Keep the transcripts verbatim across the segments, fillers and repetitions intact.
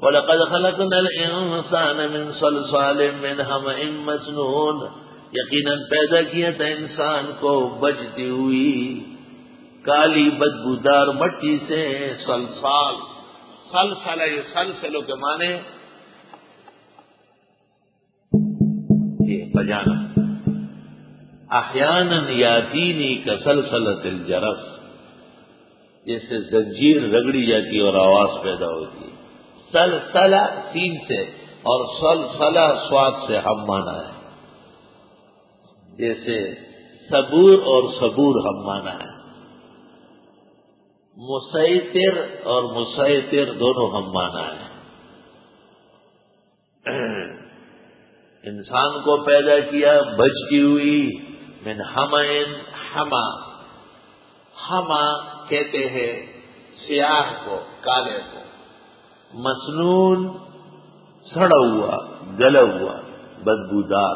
وَلَقَدْ خَلَقْنَا الْإِنسَانَ مِنْ صَلْصَالٍ مِّنْ حَمَإٍ مَّسْنُونٍ، یقیناً پیدا کیا تھا انسان کو بجتی ہوئی کالی بدبودار مٹی سے، سلسال سلسلہ، یہ سلسلوں کے معنی یہ بجانا، احیاناً یاتینی کسلسلۃ الجرس، جیسے زنجیر رگڑی جاتی ہے اور آواز پیدا ہوتی ہے۔ سلسلہ سین سے اور سلسلہ سواد سے ہم مانا ہے، جیسے صبور اور صبور ہم مانا ہے، مسیطر اور مسیطر دونوں ہم مانا ہے۔ انسان کو پیدا کیا بجتی ہوئی من حمئن، حما حما کہتے ہیں سیاہ کو، کالے کو، مسنون سڑا ہوا، گلا ہوا، بدبودار۔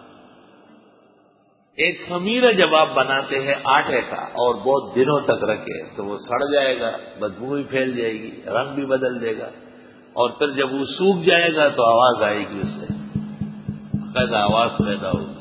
ایک خمیرہ جب آپ بناتے ہیں آٹے کا اور بہت دنوں تک رکھے تو وہ سڑ جائے گا، بدبو بھی پھیل جائے گی، رنگ بھی بدل دے گا، اور پھر جب وہ سوکھ جائے گا تو آواز آئے گی، اس سے باقاعدہ آواز پیدا ہوگی۔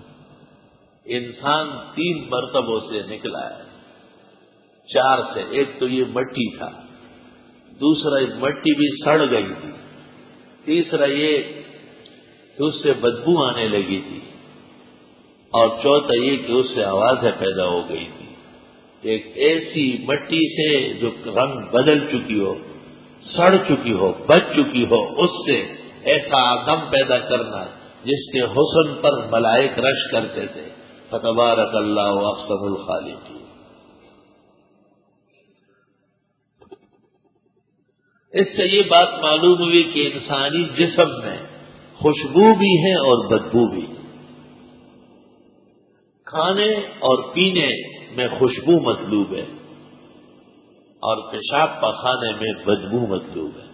انسان تین مرتبوں سے نکلا ہے، چار سے، ایک تو یہ مٹی تھا، دوسرا مٹی بھی سڑ گئی تھی، تیسرا یہ کہ اس سے بدبو آنے لگی تھی، اور چوتھا یہ کہ اس سے آوازیں پیدا ہو گئی تھی۔ ایک ایسی مٹی سے جو رنگ بدل چکی ہو، سڑ چکی ہو، بچ چکی ہو، اس سے ایسا آدم پیدا کرنا جس کے حسن پر ملائک رش کرتے تھے۔ فتبارک اللہ احسن الخالقین۔ اس سے یہ بات معلوم ہوئی کہ انسانی جسم میں خوشبو بھی ہے اور بدبو بھی۔ کھانے اور پینے میں خوشبو مطلوب ہے اور پیشاب پخانے میں بدبو مطلوب ہے۔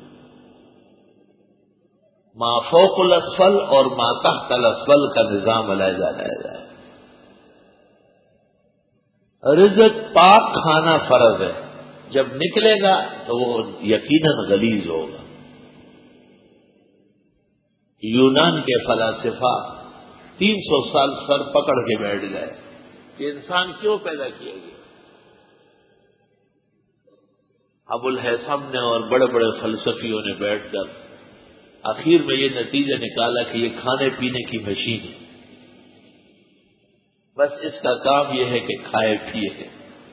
ما فوق الاسفل اور ما تحت الاسفل کا نظام علیحدہ علیحدہ ہے۔ رزق پاک کھانا فرض ہے، جب نکلے گا تو وہ یقیناً غلیظ ہوگا۔ یونان کے فلاسفہ تین سو سال سر پکڑ کے بیٹھ گئے کہ انسان کیوں پیدا کیا گیا۔ ابو الہیثم نے اور بڑے بڑے فلسفیوں نے بیٹھ کر آخر میں یہ نتیجہ نکالا کہ یہ کھانے پینے کی مشین ہے، بس اس کا کام یہ ہے کہ کھائے پیے۔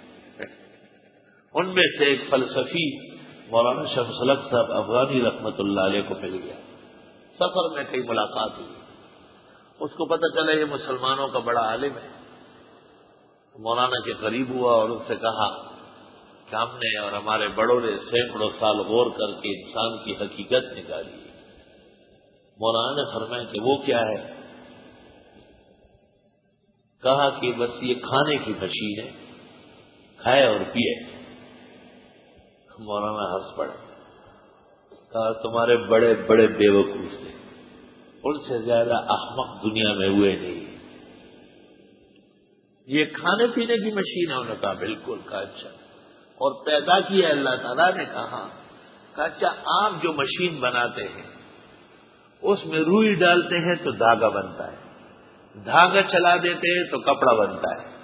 ان میں سے ایک فلسفی مولانا شمس الحق صاحب افغانی رحمت اللہ علیہ کو مل گیا، سفر میں کئی ملاقات ہوئی، اس کو پتہ چلا یہ مسلمانوں کا بڑا عالم ہے۔ مولانا کے قریب ہوا اور ان سے کہا کہ ہم نے اور ہمارے بڑوں نے سینکڑوں سال غور کر کے انسان کی حقیقت نکالی ہے۔ مولانا نے فرمایا کہ وہ کیا ہے؟ کہا کہ بس یہ کھانے کی مشین ہے، کھائے اور پیے۔ مولانا ہنس پڑے، کہا تمہارے بڑے بڑے بیوقوف تھے، ان سے زیادہ احمق دنیا میں ہوئے نہیں، یہ کھانے پینے کی مشین ہے۔ انہوں نے کہا بالکل۔ کہا اچھا، اور پیدا کیا اللہ تعالیٰ نے؟ کہا کہا اچھا، آپ جو مشین بناتے ہیں اس میں روئی ڈالتے ہیں تو دھاگا بنتا ہے، دھاگا چلا دیتے ہیں تو کپڑا بنتا ہے،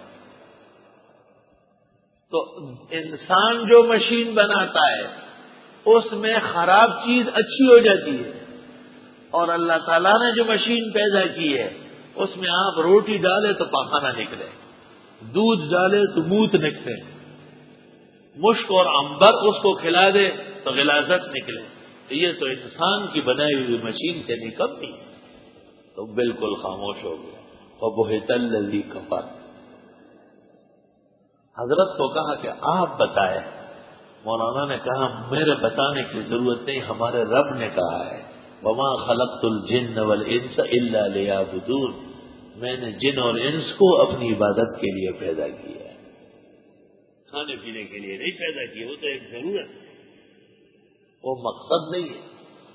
تو انسان جو مشین بناتا ہے اس میں خراب چیز اچھی ہو جاتی ہے، اور اللہ تعالیٰ نے جو مشین پیدا کی ہے اس میں آپ روٹی ڈالے تو پخانا نکلے، دودھ ڈالے تو موت نکلے، مشک اور عنبر اس کو کھلا دے تو غلاظت نکلے، تو یہ تو انسان کی بنائی ہوئی مشین سے نکلتی۔ تو بالکل خاموش ہو گیا۔ فَبُهِتَ الَّذِي كَفَرَ۔ حضرت کو کہا کہ آپ بتائیں۔ مولانا نے کہا میرے بتانے کی ضرورت نہیں، ہمارے رب نے کہا ہے وَمَا خَلَقْتُ الْجِنَّ وَالْإِنسَ إِلَّا لِيَعْبُدُونِ، میں نے جن اور انس کو اپنی عبادت کے لیے پیدا کیا ہے، کھانے پینے کے لیے نہیں پیدا کیا، وہ تو ایک ضرورت ہے، وہ مقصد نہیں ہے۔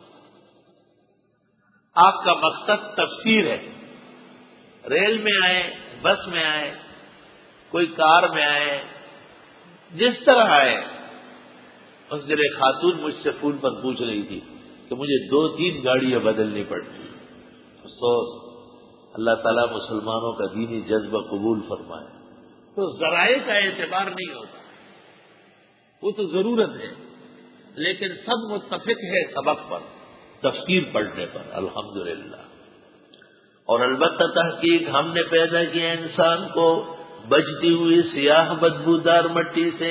آپ کا مقصد تفسیر ہے، ریل میں آئے، بس میں آئے، کوئی کار میں آئے، جس طرح آئے۔ اس دن ایک خاتون مجھ سے فون پر پوچھ رہی تھی کہ کہ مجھے دو تین گاڑیاں بدلنی پڑتی. افسوس اللہ تعالیٰ مسلمانوں کا دینی جذبہ قبول فرمائے. تو ذرائع کا اعتبار نہیں ہوتا، وہ تو ضرورت ہے، لیکن سب متفق ہے سبق پر، تفسیر پڑھنے پر. الحمدللہ. اور البتہ تحقیق ہم نے پیدا کیا انسان کو بجتی ہوئی سیاہ بدبودار مٹی سے.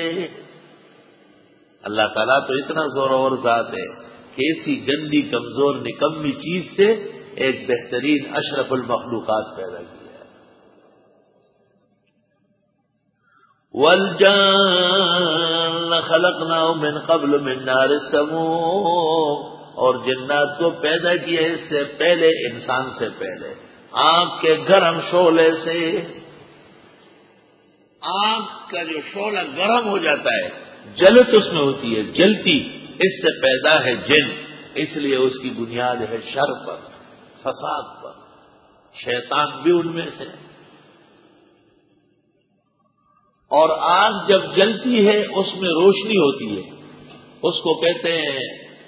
اللہ تعالیٰ تو اتنا زورور ذات ہے کہ ایسی گندی کمزور نکمی چیز سے ایک بہترین اشرف المخلوقات پیدا کیا ہے. وَالْجَانَّ خَلَقْنَاهُ مِنْ قَبْلُ مِنْ نَارِ السَّمُومِ. اور جنات کو پیدا کیا اس سے پہلے، انسان سے پہلے، آگ کے گرم شعلے سے. آگ کا جو شعلہ گرم ہو جاتا ہے، جلت اس میں ہوتی ہے، جلتی، اس سے پیدا ہے جن. اس لیے اس کی بنیاد ہے شر پر، فساد پر. شیطان بھی ان میں سے. اور آگ جب جلتی ہے اس میں روشنی ہوتی ہے، اس کو کہتے ہیں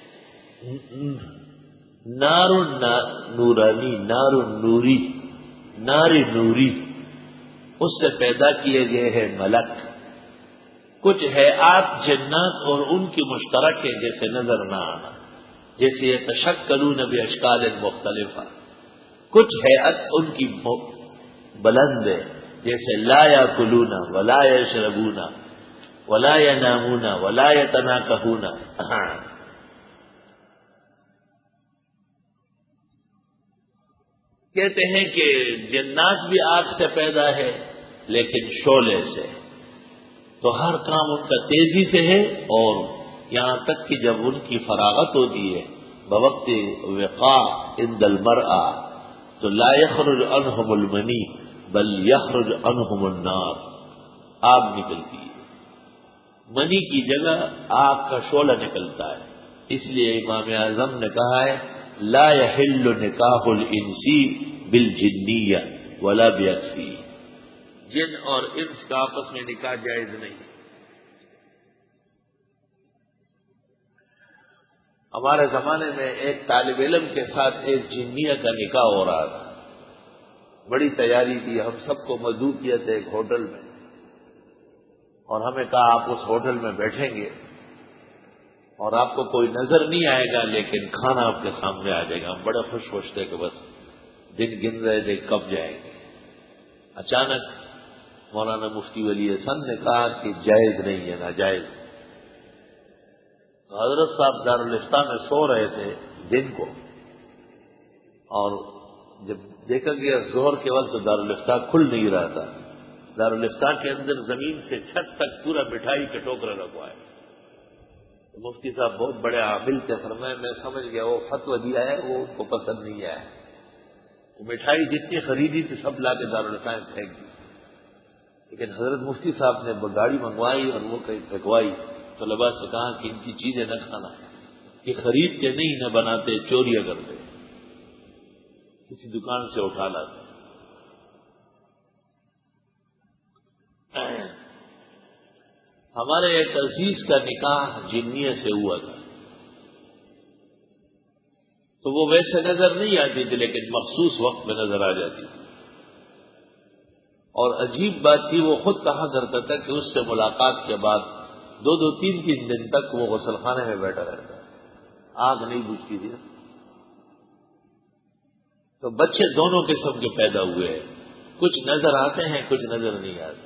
نار نورانی، نار نوری، ناری نوری. اس سے پیدا کیے گئے ہیں ملک. کچھ حیات جنات اور ان کی مشترک ہے، جیسے نظر نہ آنا، جیسے یتشکلون باشکال مختلف. کچھ حیات ان کی بلند ہے، جیسے لا یاکلون ولا یشربون ولا ینامون ولا یتناکحون. کہتے ہیں کہ جنات بھی آگ سے پیدا ہے لیکن شعلے سے. تو ہر کام ان کا تیزی سے ہے، اور یہاں تک کہ جب ان کی فراغت ہوتی ہے بوقت وقاع عند المرأة تو لا يخرج عنهم المنی بل يخرج عنهم النار. آگ نکلتی ہے، منی کی جگہ آگ کا شعلہ نکلتا ہے. اس لیے امام اعظم نے کہا ہے لا يحل نکاح الانسی بالجنیہ ولا بعکسی. جن اور انس کا آپس میں نکاح جائز نہیں. ہمارے زمانے میں ایک طالب علم کے ساتھ ایک جنیہ کا نکاح ہو رہا تھا. بڑی تیاری کی، ہم سب کو مدعو کیا تھا ایک ہوٹل میں، اور ہمیں کہا آپ اس ہوٹل میں بیٹھیں گے اور آپ کو کوئی نظر نہیں آئے گا لیکن کھانا آپ کے سامنے آ جائے گا. ہم بڑے خوش خوش تھے کہ بس دن گن رہے تھے کب جائیں گے. اچانک مولانا مفتی ولی حسن نے کہا کہ جائز نہیں ہے، ناجائز. تو حضرت صاحب دارالفتہ میں سو رہے تھے دن کو، اور جب دیکھا گیا ظہر کے وقت تو دارالفتہ کھل نہیں رہا تھا. دارالفتہ کے اندر زمین سے چھت تک پورا مٹھائی کے ٹوکرا رکھوا ہے. مفتی صاحب بہت بڑے عامل تھے، فرمایا میں سمجھ گیا وہ فتویٰ دیا ہے، وہ ان کو پسند نہیں آیا. تو مٹھائی جتنی خریدی تھی سب لا کے دارالفتہ میں پھینک دی. لیکن حضرت مفتی صاحب نے گاڑی منگوائی اور وہ کہیں پھینکوائی. طلباء سے کہا کہ ان کی چیزیں نہ کھانا، کہ خرید کے نہیں، نہ بناتے، چوریاں کرتے، کسی دکان سے اٹھا لاتے. ہمارے ایک عزیز کا نکاح جنیہ سے ہوا تھا، تو وہ ویسے نظر نہیں آتی تھی لیکن مخصوص وقت میں نظر آ جاتی تھی. اور عجیب بات تھی، وہ خود کہا کرتا تھا کہ اس سے ملاقات کے بعد دو دو تین تین دن تک وہ غسل خانے میں بیٹھا رہتا. آگ نہیں بجھتی تھی. تو بچے دونوں قسم کے پیدا ہوئے ہیں، کچھ نظر آتے ہیں، کچھ نظر نہیں آتے.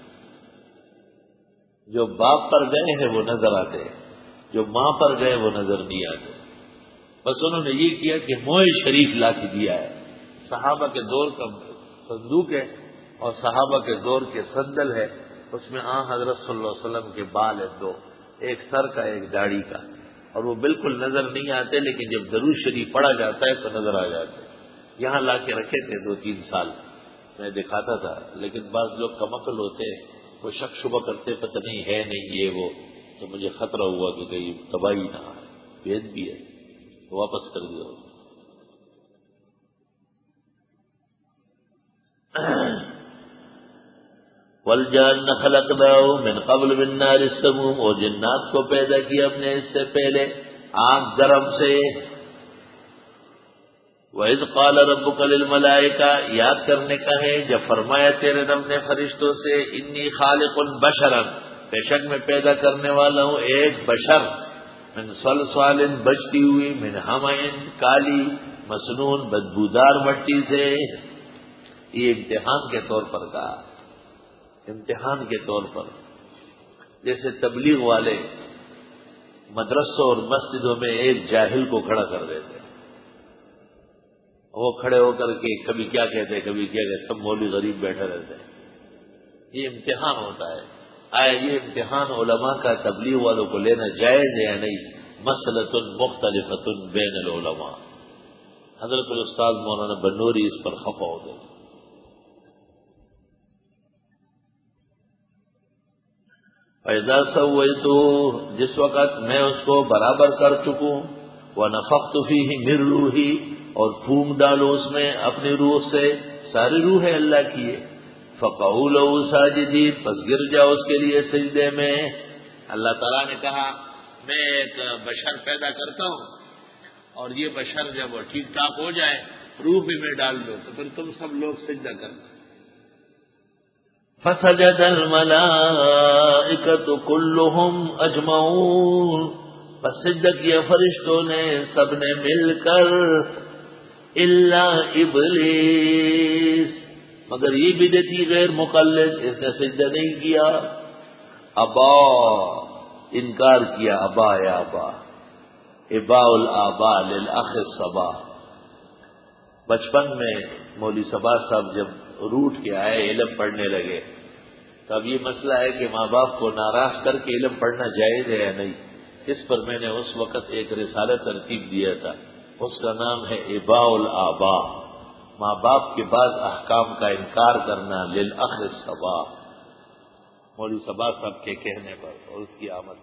جو باپ پر گئے ہیں وہ نظر آتے ہیں، جو ماں پر گئے وہ نظر نہیں آتے. بس انہوں نے یہ کیا کہ موئے شریف لا کے دیا ہے. صحابہ کے دور کا صندوق ہے اور صحابہ کے دور کے صندل ہے. اس میں آن حضرت صلی اللہ علیہ وسلم کے بال ہے، دو، ایک سر کا ایک داڑھی کا، اور وہ بالکل نظر نہیں آتے، لیکن جب درود شریف پڑھا جاتا ہے تو نظر آ جاتے. یہاں لا کے رکھے تھے دو تین سال، میں دکھاتا تھا، لیکن بعض لوگ کمعقل ہوتے، وہ شک شبہ کرتے پتہ نہیں ہے نہیں یہ وہ. تو مجھے خطرہ ہوا کہ کہیں تباہی نہ آئے، بید بھی ہے، واپس کر دیا. وَالْجَانَّ خَلَقْنَاهُ مِنْ قَبْلُ مِنْ نَارِ السَّمُومِ. اور جنات کو پیدا کیا ہم نے اس سے پہلے آگ گرم سے. وَإِذْ قَالَ رَبُّكَ لِلْمَلَائِكَةِ یاد کرنے کا ہے جب فرمایا تیرے رب نے فرشتوں سے انی خالق بشرا بے شک میں پیدا کرنے والا ہوں ایک بشر من صلصال بجتی ہوئی من حمئ کالی مسنون بدبودار مٹی سے. یہ امتحان کے طور پر کہا, امتحان کے طور پر. جیسے تبلیغ والے مدرسوں اور مسجدوں میں ایک جاہل کو کھڑا کر دیتے, وہ کھڑے ہو کر کے کبھی کیا کہتے کبھی کیا کہتے, سب مولوی غریب بیٹھے رہتے ہیں. یہ امتحان ہوتا ہے. آیا یہ امتحان علماء کا تبلیغ والوں کو لینا جائز ہے یا نہیں؟ مسئلۃ مختلفۃ بین العلماء. حضرت الاستاذ مولانا بنوری اس پر خفا ہو گئے. فَإِذَا سَوَّيْتُهُ جس وقت میں اس کو برابر کر چکوں, وَنَفَخْتُ فِيهِ مِن رُوحِي اور پھونک ڈالو اس میں اپنی روح سے, ساری روح ہے اللہ کی ہے. فَقَعُوا لَهُ سَاجِدِينَ پس گر جاؤ اس کے لیے سجدے میں. اللہ تعالیٰ نے کہا میں ایک بشر پیدا کرتا ہوں اور یہ بشر جب ٹھیک ٹھاک ہو جائے روح بھی میں ڈال دو تو پھر تم سب لوگ سجدہ کرنا. فَسَجَدَ الْمَلَائِكَةُ كُلُّهُمْ أَجْمَعُونَ پس سجدہ کیا فرشتوں نے سب نے مل کر, الا ابلیس مگر یہ بدعتی غیر مقلد اس نے سجدہ نہیں کیا. ابا انکار کیا, ابا یا ابا اباء الآباء للأخ الصبا. بچپن میں مولوی صبا صاحب جب روٹ کے آئے علم پڑھنے لگے تو اب یہ مسئلہ ہے کہ ماں باپ کو ناراض کر کے علم پڑھنا جائز ہے یا نہیں. اس پر میں نے اس وقت ایک رسالہ ترتیب دیا تھا, اس کا نام ہے اباء الآباء, ماں باپ کے بعد احکام کا انکار کرنا للأخ الصبا, مولوی صبا صاحب کے کہنے پر اور اس کی آمد.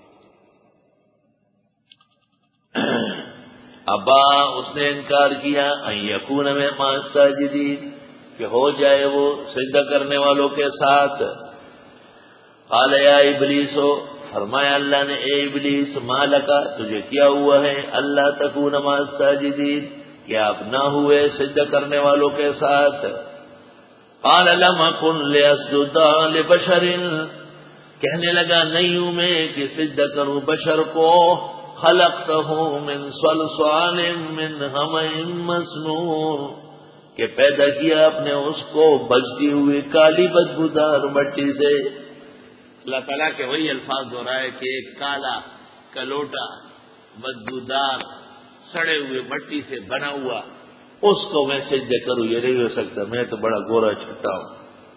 ابا اس نے انکار کیا ان یکون مع الساجدین کہ ہو جائے وہ سجدہ کرنے والوں کے ساتھ. قال یا ابلیس فرمایا اللہ نے اے ابلیس ما لکا تجھے کیا ہوا ہے اللہ تکون مع الساجدین کہ آپ نہ ہوئے سجدہ کرنے والوں کے ساتھ. قال لم اکن لاسجد لبشر کہنے لگا نہیں ہوں میں کہ سجدہ کروں بشر کو, خلقتہ من صلصال من حمأ مسنون کہ پیدا کیا اپنے اس کو بجتی ہوئی کالی بدبودار مٹی سے. اللہ تعالیٰ کے وہی الفاظ ہو رہا ہے کہ ایک کالا کلوٹا بدبودار سڑے ہوئے مٹی سے بنا ہوا اس کو میں سجدہ کروں, یہ نہیں ہو سکتا, میں تو بڑا گورا چھٹا ہوں.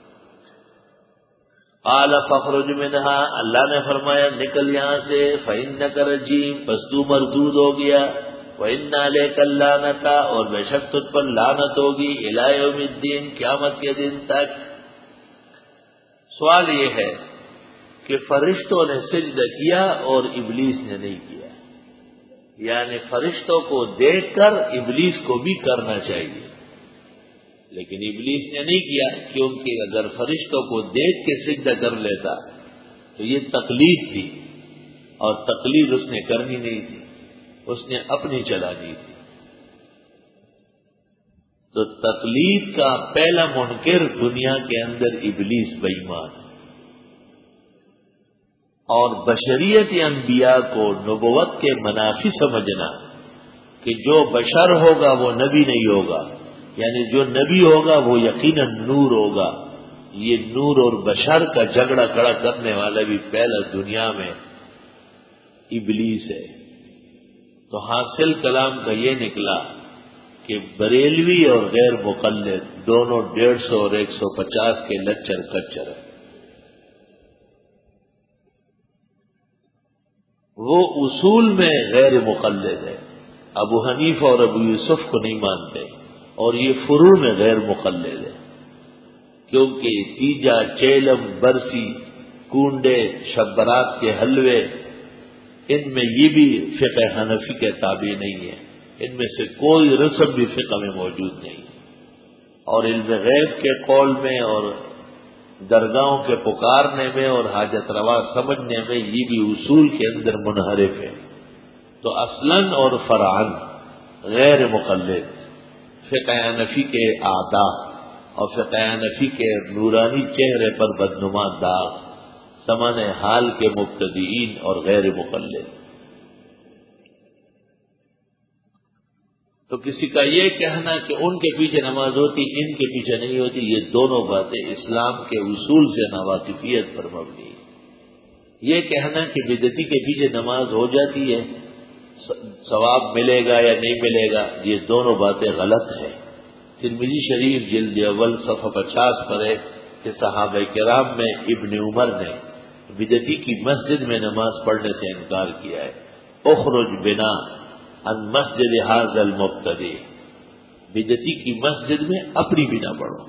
قال فاخرج منها اللہ نے فرمایا نکل یہاں سے, فإنك رجیم پس تو مردود ہو گیا, وإن عليك اللعنة اور بے شک تجھ پر لعنت ہوگی إلى يوم الدین قیامت کے دن تک. سوال یہ ہے کہ فرشتوں نے سجدہ کیا اور ابلیس نے نہیں کیا, یعنی فرشتوں کو دیکھ کر ابلیس کو بھی کرنا چاہیے, لیکن ابلیس نے نہیں کیا کیونکہ اگر فرشتوں کو دیکھ کے سجدہ کر لیتا تو یہ تقلید تھی اور تقلید اس نے کرنی نہیں تھی, اس نے اپنی چلانی تھی. تو تقلید کا پہلا منکر دنیا کے اندر ابلیس بے ایمان ہے, اور بشریت انبیاء کو نبوت کے منافی سمجھنا کہ جو بشر ہوگا وہ نبی نہیں ہوگا, یعنی جو نبی ہوگا وہ یقیناً نور ہوگا. یہ نور اور بشر کا جھگڑا کھڑا کرنے والا بھی پہلا دنیا میں ابلیس ہے. تو حاصل کلام کا یہ نکلا کہ بریلوی اور غیر مقلد دونوں ڈیڑھ سو اور ایک سو پچاس کے لچر کچر ہیں. وہ اصول میں غیر مقلد ہے, ابو حنیفہ اور ابو یوسف کو نہیں مانتے, اور یہ فروع میں غیر مقلد ہے کیونکہ تیجا, چیلم, برسی, کونڈے, شبرات کے حلوے ان میں یہ بھی فقہ حنفی کے تابع نہیں ہے, ان میں سے کوئی رسم بھی فقہ میں موجود نہیں. اور علم غیب کے قول میں اور درگاہوں کے پکارنے میں اور حاجت روا سمجھنے میں یہ بھی اصول کے اندر منحرف ہے. تو اصلاً اور فرعاً غیر مقلد, فقہ حنفی کے آداب اور فقہ حنفی کے نورانی چہرے پر بدنما داغ، سمن حال کے مبتدئین اور غیر مقلد۔ تو کسی کا یہ کہنا کہ ان کے پیچھے نماز ہوتی ان کے پیچھے نہیں ہوتی، یہ دونوں باتیں اسلام کے اصول سے ناواقفیت پر مبنی ہے۔ یہ کہنا کہ بدعتی کے پیچھے نماز ہو جاتی ہے، ثواب ملے گا یا نہیں ملے گا، یہ دونوں باتیں غلط ہیں۔ ترمذی شریف جلد اول صفحہ پچاس پر ہے کہ صحابہ کرام میں ابن عمر نے بدعتی کی مسجد میں نماز پڑھنے سے انکار کیا ہے۔ اخرج بنا ان مسجد ھذا المبتدی، بدعتی کی مسجد میں اپنی بنا پڑھو۔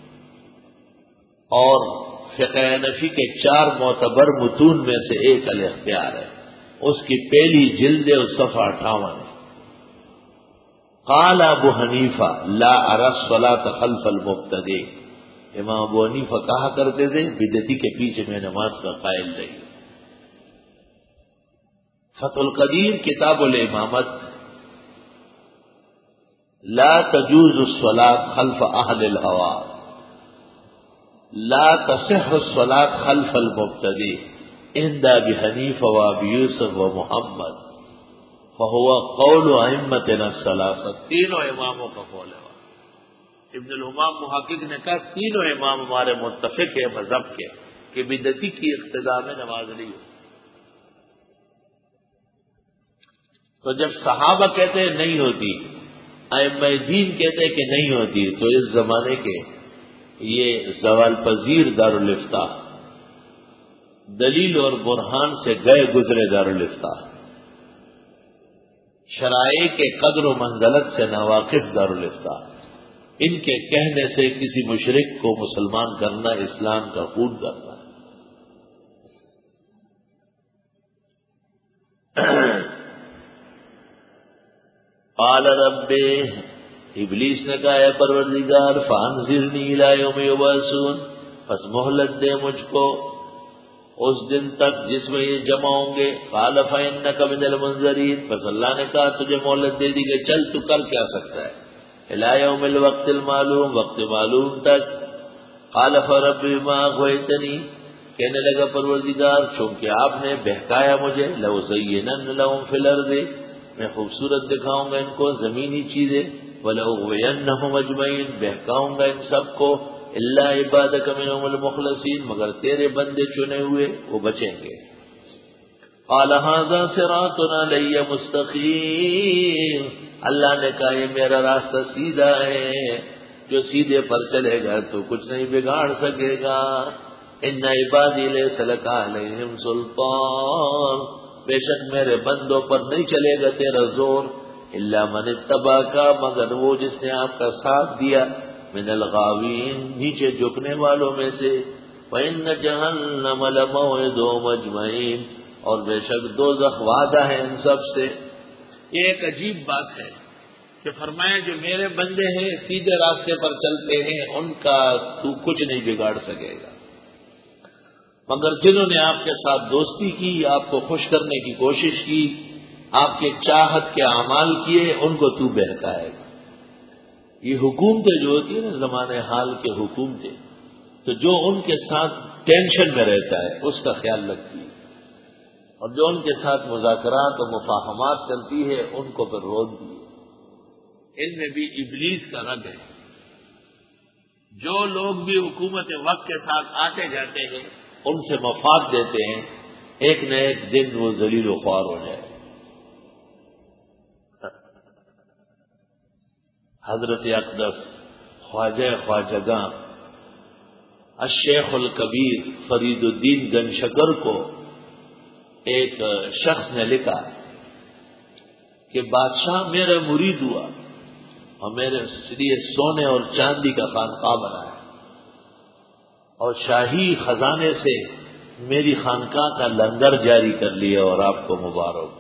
اور فقہ حنفی کے چار معتبر متون میں سے ایک الاختیار ہے، اس کی پہلی جلد اور صفحہ اٹھاون ہے۔ قال ابو حنیفہ لا ارى الصلاۃ خلف المبتدی، امام ابو حنیفہ کہا کرتے تھے بدعتی کے پیچھے میں نماز کا قائل نہیں۔ فتح القدیر کتاب الامامت، لا تجوز الصلاۃ خلف اہل الہوى، لا تصح الصلاۃ خلف المبتدی عند ابی حنیفہ و ابی یوسف و محمد فهو قول ائمتنا الثلاثہ، تینوں اماموں کا قول ہے۔ ابن الحمام محقق نے کہا تینوں امام ہمارے متفق ہیں مذہب کے کہ بدعتی کی اقتداء میں نماز نہیں ہو۔ تو جب صحابہ کہتے ہیں نہیں ہوتی، ائمہ دین کہتے ہیں کہ نہیں ہوتی، تو اس زمانے کے یہ زوال پذیر دارالافتاء، دلیل اور برہان سے گئے گزرے دارالافتاء، شرائع کے قدر و منزلت سے ناواقف دارالافتاء، ان کے کہنے سے کسی مشرک کو مسلمان کرنا اسلام کا خون کرنا ہے۔ قال رب، ابلیس نے کہا اے پروردگار فانذرنی الی یوم یبعثون، پس مہلت دے مجھ کو اس دن تک جس میں یہ جمع ہوں گے۔ قال فإنک من المنذرین، پس اللہ نے کہا تجھے مہلت دے دی گئی، چل تو کر کیا سکتا ہے، الی یوم الوقت المعلوم، وقت معلوم تک۔ قال فرب بما اغویتنی، کہنے لگا پروردگار چونکہ آپ نے بہکایا مجھے، لأزینن لہم فی الارض، میں خوبصورت دکھاؤں گا ان کو زمینی چیزیں، وَلَأُغْوِيَنَّهُمْ أَجْمَعِينَ، بہکاؤں گا ان سب کو، إِلَّا عِبَادَكَ مِنْهُمُ الْمُخْلَصِينَ، مگر تیرے بندے چنے ہوئے وہ بچیں گے۔ قَالَ هَذَا صِرَاطٌ عَلَيَّ مُسْتَقِيمٌ، اللہ نے کہا یہ میرا راستہ سیدھا ہے، جو سیدھے پر چلے گا تو کچھ نہیں بگاڑ سکے گا۔ إِنَّ عِبَادِي لَيْسَ لَكَ عَلَيْهِمْ سُلْطَانٌ، بے شک میرے بندوں پر نہیں چلے گا تیرا زور، الا من اتبعک، مگر وہ جس نے آپ کا ساتھ دیا، من الغاوین، نیچے جھکنے والوں میں سے، وَإِنَّ جَهَنَّمَ لَمَوْعِدُهُمْ أَجْمَعِينَ، اور بے شک دوزخ وعدہ ہے ان سب سے۔ یہ ایک عجیب بات ہے کہ فرمایا جو میرے بندے ہیں سیدھے راستے پر چلتے ہیں ان کا تو کچھ نہیں بگاڑ سکے گا، مگر جنہوں نے آپ کے ساتھ دوستی کی، آپ کو خوش کرنے کی کوشش کی، آپ کے چاہت کے اعمال کیے، ان کو تو بہکائے گا۔ یہ حکومتیں جو ہوتی ہیں نا زمانے حال کے حکومتیں، تو جو ان کے ساتھ ٹینشن میں رہتا ہے اس کا خیال رکھتی ہے، اور جو ان کے ساتھ مذاکرات اور مفاہمات چلتی ہے ان کو پھر روک دی۔ ان میں بھی ابلیس کا رنگ ہے۔ جو لوگ بھی حکومت وقت کے ساتھ آتے جاتے ہیں ان سے مفاد دیتے ہیں، ایک نہ ایک دن وہ ذلیل و خوار ہو جائے۔ حضرت اقدس خواجہ خواجگاں الشیخ الکبیر فرید الدین گنشکر کو ایک شخص نے لکھا کہ بادشاہ میرا مرید ہوا اور میرے لیے سونے اور چاندی کا خانقاہ بنایا اور شاہی خزانے سے میری خانقاہ کا لنگر جاری کر لیا، اور آپ کو مبارک۔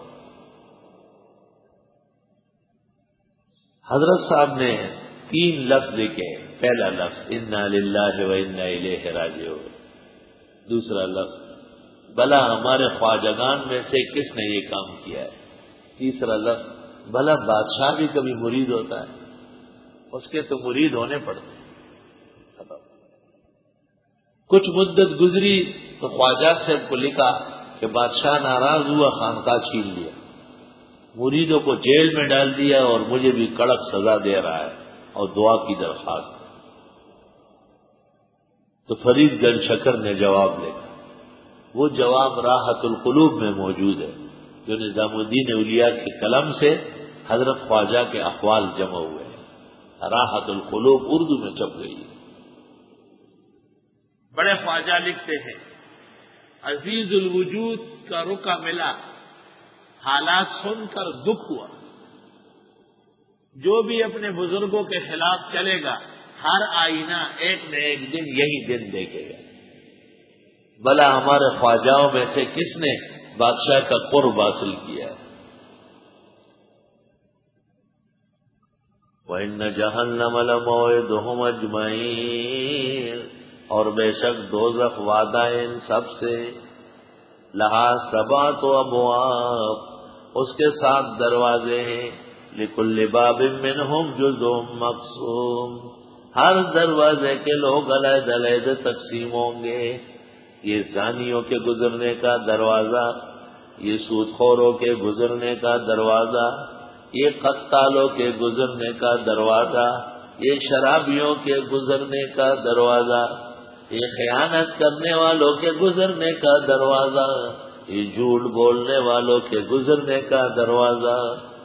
حضرت صاحب نے تین لفظ لکھے، پہلا لفظ انا للہ و انا الیہ راجعون، دوسرا لفظ بھلا ہمارے خواجگان میں سے کس نے یہ کام کیا ہے، تیسرا لفظ بھلا بادشاہ بھی کبھی مرید ہوتا ہے، اس کے تو مرید ہونے پڑتے ہیں۔ کچھ مدت گزری تو خواجہ صاحب کو لکھا کہ بادشاہ ناراض ہوا، خانقاہ چھین لیا، مریدوں کو جیل میں ڈال دیا اور مجھے بھی کڑک سزا دے رہا ہے اور دعا کی درخواست۔ تو فرید گنج شکر نے جواب لکھا، وہ جواب راحت القلوب میں موجود ہے، جو نظام الدین اولیاء کے قلم سے حضرت خواجہ کے اقوال جمع ہوئے ہیں۔ راحت القلوب اردو میں چھپ گئی ہے۔ بڑے خواجہ لکھتے ہیں، عزیز الوجود کا رکا ملا، حالات سن کر دکھ ہوا، جو بھی اپنے بزرگوں کے خلاف چلے گا ہر آئینہ ایک نہ ایک دن یہی دن دیکھے گا۔ بھلا ہمارے خواجاؤں میں سے کس نے بادشاہ کا قرب حاصل کیا ہے؟ وَإِنَّ جَهَنَّمَ لَمَوْعِدُهُمْ أَجْمَعِينَ، اور بے شک دوزخ وعدہ ہے ان سب سے، لہا سبعۃ ابواب، اس کے ساتھ دروازے ہیں، لِكُلِّ بَابٍ مِّنْهُمْ جُزْءٌ مَّقْسُومٌ، ہر دروازے کے لوگ علیحدہ علیحدہ تقسیم ہوں گے۔ یہ زانیوں کے گزرنے کا دروازہ، یہ سود خوروں کے گزرنے کا دروازہ، یہ قتالوں کے گزرنے کا دروازہ، یہ شرابیوں کے گزرنے کا دروازہ، یہ خیانت کرنے والوں کے گزرنے کا دروازہ، یہ جھوٹ بولنے والوں کے گزرنے کا دروازہ۔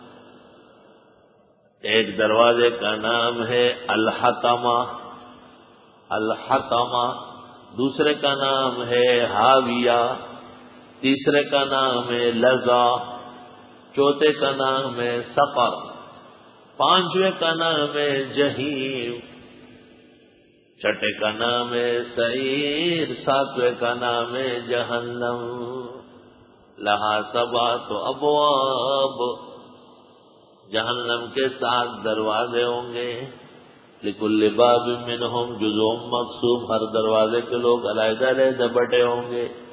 ایک دروازے کا نام ہے الحطمہ، الحطمہ، دوسرے کا نام ہے ہاویہ، تیسرے کا نام ہے لظا، چوتھے کا نام ہے سقر، پانچویں کا نام ہے جہیم، چھٹے کا نام ہے سعیر، ساتویں کا نام ہے جہنم۔ لہا سبعۃ ابواب، جہنم کے ساتھ دروازے ہوں گے، لِكُلِّ بَابٍ مِّنْهُمْ جُزْءٌ مَّقْسُومٌ، ہر دروازے کے لوگ علیحدہ علیحدہ بٹے ہوں گے۔